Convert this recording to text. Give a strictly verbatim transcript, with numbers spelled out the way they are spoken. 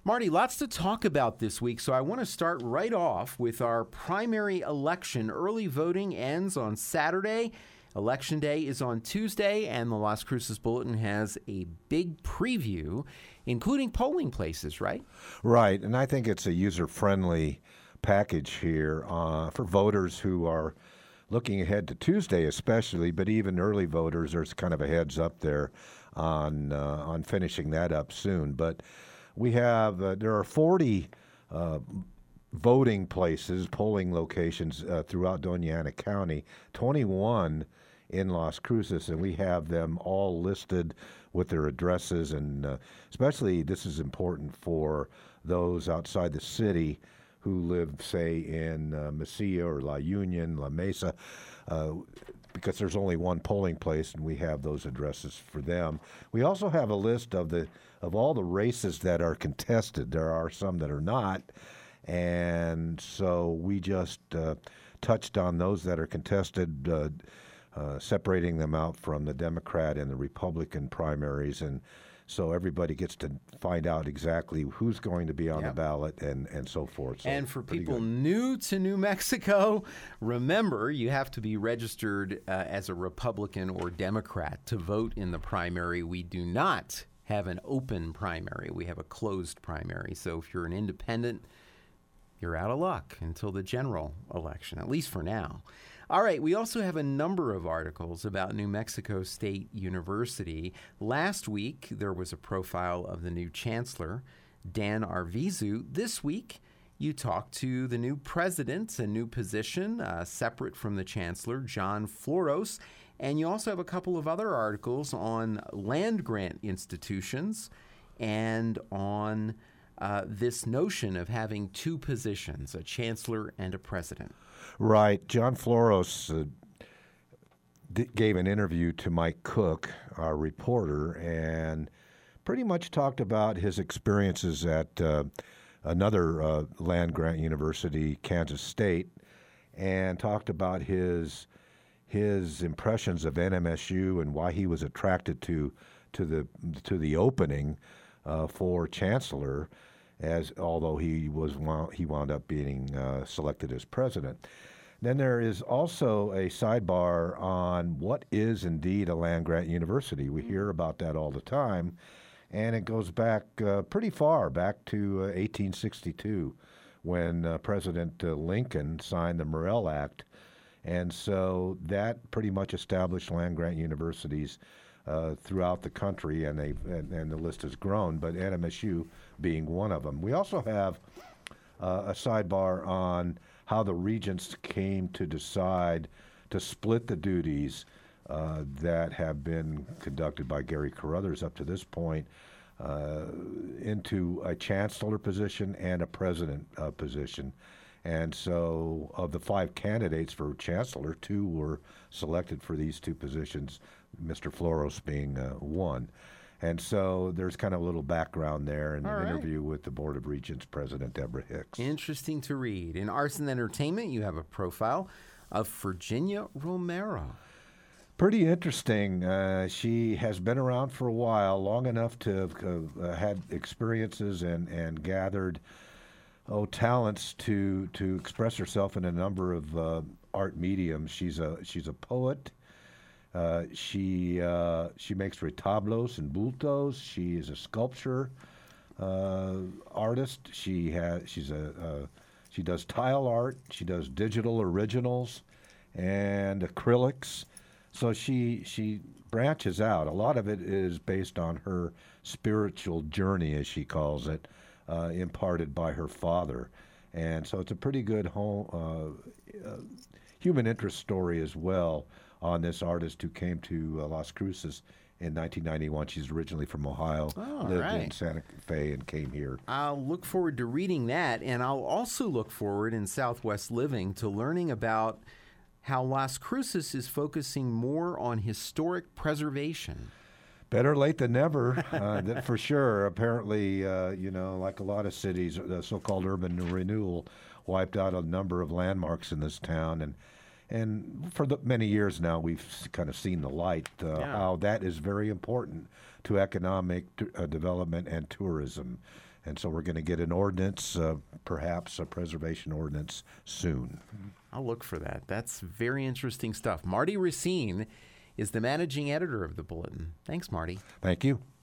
Marty, lots to talk about this week, so I want to start right off with our primary election. Early voting ends on Saturday. Election Day is on Tuesday, and the Las Cruces Bulletin has a big preview, including polling places, right? Right, and I think it's a user-friendly package here uh, for voters who are looking ahead to Tuesday especially, but even early voters, there's kind of a heads up there on, uh, on finishing that up soon. But we have, uh, there are forty uh, voting places, polling locations uh, throughout Doña Ana County, twenty-one in Las Cruces, and we have them all listed with their addresses, and uh, especially this is important for those outside the city who live, say, in uh, Mesilla or La Union, La Mesa, uh, because there's only one polling place, and we have those addresses for them. We also have a list of the of all the races that are contested. There are some that are not, and so we just uh, touched on those that are contested, uh, uh, separating them out from the Democrat and the Republican primaries, and so everybody gets to find out exactly who's going to be on yep. the ballot and, and so forth. So and for people good. new to New Mexico, remember you have to be registered uh, as a Republican or Democrat to vote in the primary. We do not have an open primary. We have a closed primary. So if you're an independent, you're out of luck until the general election, at least for now. All right, we also have a number of articles about New Mexico State University. Last week, there was a profile of the new chancellor, Dan Arvizu. This week, you talked to the new president, a new position, uh, separate from the chancellor, John Floros. And you also have a couple of other articles on land grant institutions and on uh, this notion of having two positions, a chancellor and a president. Right. John Floros uh, d- gave an interview to Mike Cook, our reporter, and pretty much talked about his experiences at uh, another uh, land grant university, Kansas State, and talked about his his impressions of N M S U and why he was attracted to to the to the opening uh, for chancellor, as although he was he wound up being uh, selected as president. Then there is also a sidebar on what is indeed a land grant university. We hear about that all the time, and it goes back uh, pretty far, back to uh, eighteen sixty-two, when uh, President uh, Lincoln signed the Morrill Act. And so that pretty much established land grant universities uh, throughout the country, and, they and, and the list has grown, but N M S U being one of them. We also have uh, a sidebar on how the regents came to decide to split the duties uh, that have been conducted by Gary Carruthers up to this point uh, into a chancellor position and a president uh, position. And so of the five candidates for chancellor, two were selected for these two positions, Mister Floros being uh, one. And so there's kind of a little background there in All an right. interview with the Board of Regents President Deborah Hicks. Interesting to read. In Arts and Entertainment, you have a profile of Virginia Romero. Pretty interesting. Uh, she has been around for a while, long enough to have uh, had experiences and, and gathered oh, talents to to express herself in a number of uh, art mediums. She's a she's a poet. Uh, she uh, she makes retablos and bultos. She is a sculpture uh, artist. She has she's a uh, she does tile art. She does digital originals and acrylics. So she she branches out. A lot of it is based on her spiritual journey, as she calls it, uh, imparted by her father. And so it's a pretty good home, uh, uh, human interest story as well on this artist who came to uh, Las Cruces in nineteen ninety-one. She's originally from Ohio, Oh, lived right. in Santa Fe, and came here. I'll look forward to reading that, and I'll also look forward in Southwest Living to learning about how Las Cruces is focusing more on historic preservation. Better late than never, uh, that for sure. Apparently, uh, you know, like a lot of cities, the so-called urban renewal wiped out a number of landmarks in this town, and And for the many years now, we've s- kind of seen the light, uh, Yeah. how that is very important to economic t- uh, development and tourism. And so we're going to get an ordinance, uh, perhaps a preservation ordinance soon. I'll look for that. That's very interesting stuff. Marty Racine is the managing editor of the Bulletin. Thanks, Marty. Thank you.